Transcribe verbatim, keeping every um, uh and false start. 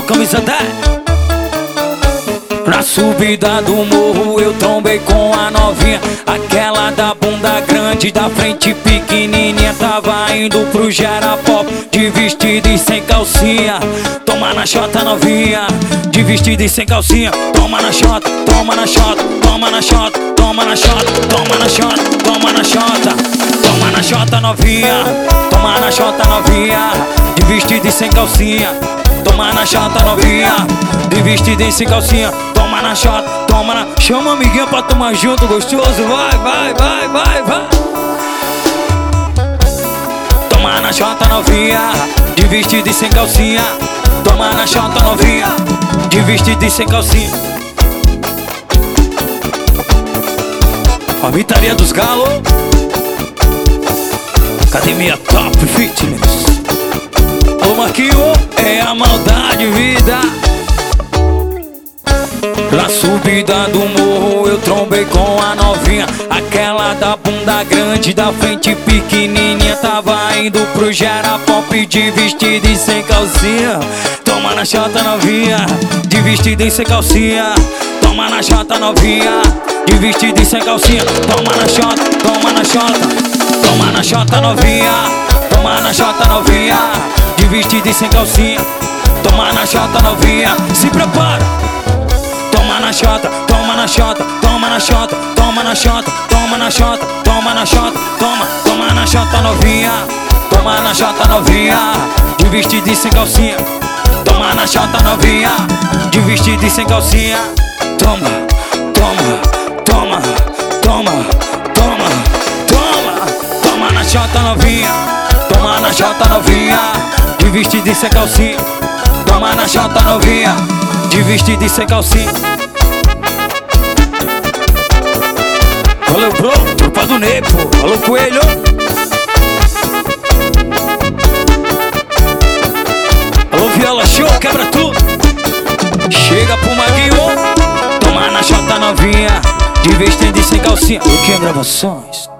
camisa dez. Na subida do morro eu trombei com a novinha, aquela da bunda grande, da frente pequenininha. Tava indo pro Gerapop, de vestido e sem calcinha. Toma na chota novinha, de vestido e sem calcinha. Toma na chota, toma na chota, toma na chota, toma na chota, toma na chota, toma na chota. Toma na chota novinha, toma na chota novinha, de vestido e sem calcinha. Toma na chota novinha, de vestido e sem calcinha. Toma na chota, toma na... Chama a amiguinha pra tomar junto, gostoso. Vai, vai, vai, vai, vai. Toma na chota novinha, de vestido e sem calcinha. Toma na chota novinha, de vestido e sem calcinha. A Vitaria dos Galos, Academia Top Fitness. Alô Marquinho, é a maldade, vida. Na subida do morro eu trombei com a novinha, aquela da bunda grande, da frente pequenininha. Tava indo pro Gerapop, de vestido e sem calcinha. Toma na chota novinha, de vestido e sem calcinha. Toma na chota novinha, de vestido e sem calcinha. Toma na chota, toma na chota, toma na chota novinha. Toma na chota novinha, de vestido e sem calcinha. Toma na chota novinha, se prepara. Toma na chota, toma na chota, toma na chota, toma na chota, toma na chota, toma na chota, toma, toma na chota novinha. Toma na chota novinha, de vestido e sem calcinha. Toma na chota novinha, de vestido e sem calcinha. Toma, toma, toma, toma, toma, toma. Toma na chota novinha, toma na chota novinha, de vestido e sem calcinha. Toma na chota novinha, de vestido e sem calcinha. Valeu, bro, tropa do Nepo. Alô, Coelho. Alô, Viola Show, quebra tudo. Chega pro Maguinho. Toma na chota novinha, de vestido e sem calcinha. O que é gravações?